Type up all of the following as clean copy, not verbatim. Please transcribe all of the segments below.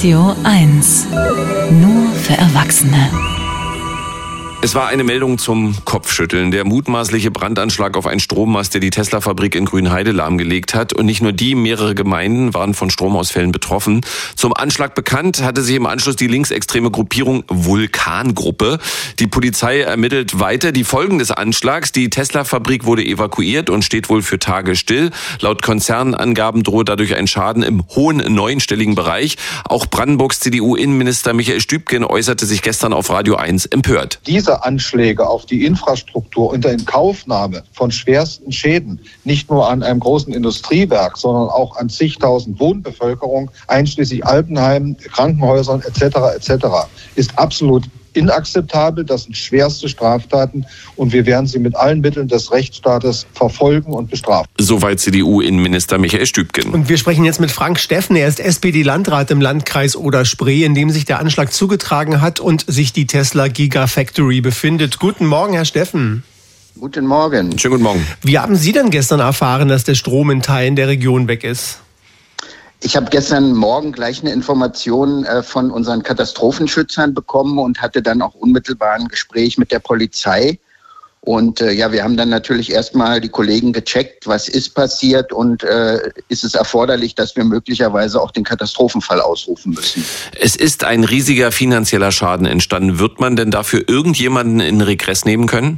Radio 1. Nur für Erwachsene. Es war eine Meldung zum Kopfschütteln. Der mutmaßliche Brandanschlag auf einen Strommast, der die Tesla-Fabrik in Grünheide lahmgelegt hat. Und nicht nur die, mehrere Gemeinden waren von Stromausfällen betroffen. Zum Anschlag bekannt hatte sich im Anschluss die linksextreme Gruppierung Vulkangruppe. Die Polizei ermittelt weiter die Folgen des Anschlags. Die Tesla-Fabrik wurde evakuiert und steht wohl für Tage still. Laut Konzernangaben droht dadurch ein Schaden im hohen neunstelligen Bereich. Auch Brandenburgs CDU-Innenminister Michael Stübgen äußerte sich gestern auf Radio 1 empört. Diese Anschläge auf die Infrastruktur unter Inkaufnahme von schwersten Schäden, nicht nur an einem großen Industriewerk, sondern auch an zigtausend Wohnbevölkerung, einschließlich Altenheimen, Krankenhäusern etc., ist absolut inakzeptabel. Das sind schwerste Straftaten und wir werden sie mit allen Mitteln des Rechtsstaates verfolgen und bestrafen. Soweit CDU-Innenminister Michael Stübgen. Und wir sprechen jetzt mit Frank Steffen. Er ist SPD-Landrat im Landkreis Oder-Spree, in dem sich der Anschlag zugetragen hat und sich die Tesla Gigafactory befindet. Guten Morgen, Herr Steffen. Guten Morgen. Schönen guten Morgen. Wie haben Sie denn gestern erfahren, dass der Strom in Teilen der Region weg ist? Ich habe gestern Morgen gleich eine Information von unseren Katastrophenschützern bekommen und hatte dann auch unmittelbar ein Gespräch mit der Polizei. Und wir haben dann natürlich erstmal die Kollegen gecheckt, was ist passiert und ist es erforderlich, dass wir möglicherweise auch den Katastrophenfall ausrufen müssen. Es ist ein riesiger finanzieller Schaden entstanden. Wird man denn dafür irgendjemanden in Regress nehmen können?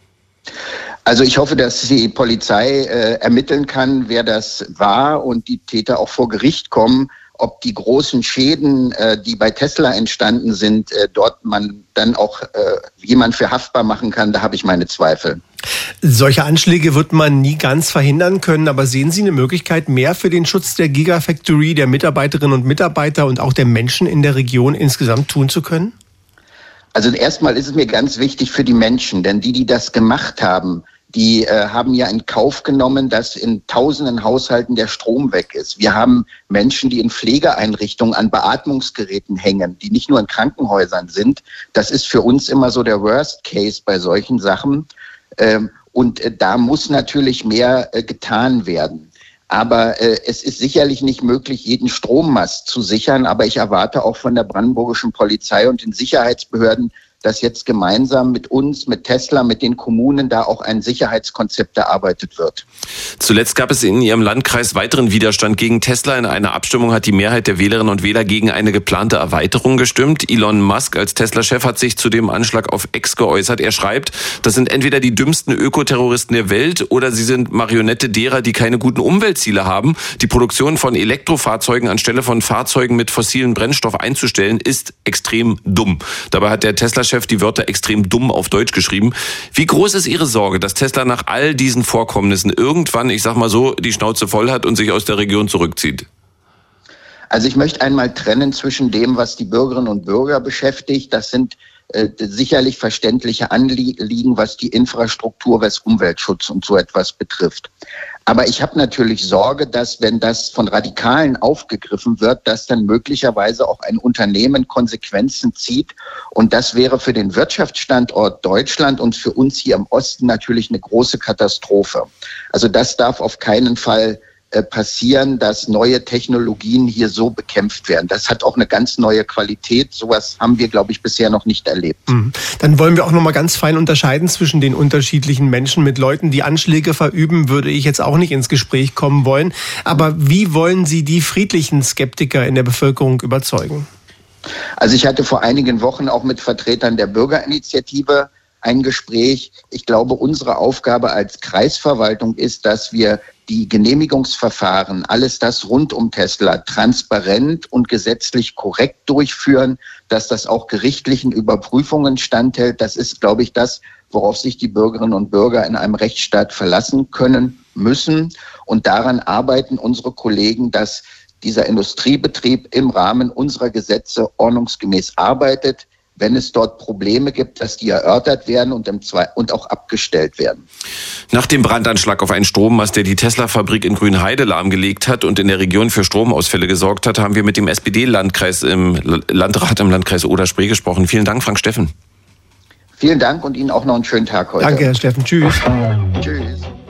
Also ich hoffe, dass die Polizei ermitteln kann, wer das war und die Täter auch vor Gericht kommen. Ob die großen Schäden, die bei Tesla entstanden sind, dort man dann auch jemand für haftbar machen kann, da habe ich meine Zweifel. Solche Anschläge wird man nie ganz verhindern können, aber sehen Sie eine Möglichkeit, mehr für den Schutz der Gigafactory, der Mitarbeiterinnen und Mitarbeiter und auch der Menschen in der Region insgesamt tun zu können? Also erstmal ist es mir ganz wichtig für die Menschen, denn die das gemacht haben, die haben ja in Kauf genommen, dass in tausenden Haushalten der Strom weg ist. Wir haben Menschen, die in Pflegeeinrichtungen an Beatmungsgeräten hängen, die nicht nur in Krankenhäusern sind. Das ist für uns immer so der Worst Case bei solchen Sachen. Und da muss natürlich mehr getan werden. Aber es ist sicherlich nicht möglich, jeden Strommast zu sichern. Aber ich erwarte auch von der brandenburgischen Polizei und den Sicherheitsbehörden, dass jetzt gemeinsam mit uns, mit Tesla, mit den Kommunen da auch ein Sicherheitskonzept erarbeitet wird. Zuletzt gab es in Ihrem Landkreis weiteren Widerstand gegen Tesla. In einer Abstimmung hat die Mehrheit der Wählerinnen und Wähler gegen eine geplante Erweiterung gestimmt. Elon Musk als Tesla-Chef hat sich zu dem Anschlag auf X geäußert. Er schreibt, das sind entweder die dümmsten Ökoterroristen der Welt oder sie sind Marionette derer, die keine guten Umweltziele haben. Die Produktion von Elektrofahrzeugen anstelle von Fahrzeugen mit fossilen Brennstoff einzustellen, ist extrem dumm. Dabei hat der Tesla-Chef die Wörter extrem dumm auf Deutsch geschrieben. Wie groß ist Ihre Sorge, dass Tesla nach all diesen Vorkommnissen irgendwann, ich sag mal so, die Schnauze voll hat und sich aus der Region zurückzieht? Also ich möchte einmal trennen zwischen dem, was die Bürgerinnen und Bürger beschäftigt. Das sind sicherlich verständliche Anliegen, was die Infrastruktur, was Umweltschutz und so etwas betrifft. Aber ich habe natürlich Sorge, dass, wenn das von Radikalen aufgegriffen wird, dass dann möglicherweise auch ein Unternehmen Konsequenzen zieht. Und das wäre für den Wirtschaftsstandort Deutschland und für uns hier im Osten natürlich eine große Katastrophe. Also das darf auf keinen Fall passieren, dass neue Technologien hier so bekämpft werden. Das hat auch eine ganz neue Qualität. Sowas haben wir, glaube ich, bisher noch nicht erlebt. Dann wollen wir auch noch mal ganz fein unterscheiden zwischen den unterschiedlichen Menschen. Mit Leuten, die Anschläge verüben, würde ich jetzt auch nicht ins Gespräch kommen wollen. Aber wie wollen Sie die friedlichen Skeptiker in der Bevölkerung überzeugen? Also ich hatte vor einigen Wochen auch mit Vertretern der Bürgerinitiative ein Gespräch. Ich glaube, unsere Aufgabe als Kreisverwaltung ist, dass wir die Genehmigungsverfahren, alles das rund um Tesla, transparent und gesetzlich korrekt durchführen, dass das auch gerichtlichen Überprüfungen standhält. Das ist, glaube ich, das, worauf sich die Bürgerinnen und Bürger in einem Rechtsstaat verlassen können müssen. Und daran arbeiten unsere Kollegen, dass dieser Industriebetrieb im Rahmen unserer Gesetze ordnungsgemäß arbeitet. Wenn es dort Probleme gibt, dass die erörtert werden und auch abgestellt werden. Nach dem Brandanschlag auf einen Strommast, der die Tesla-Fabrik in Grünheide lahmgelegt hat und in der Region für Stromausfälle gesorgt hat, haben wir mit dem SPD-Landrat im Landkreis Oder-Spree gesprochen. Vielen Dank, Frank Steffen. Vielen Dank und Ihnen auch noch einen schönen Tag heute. Danke, Herr Steffen. Tschüss. Tschüss.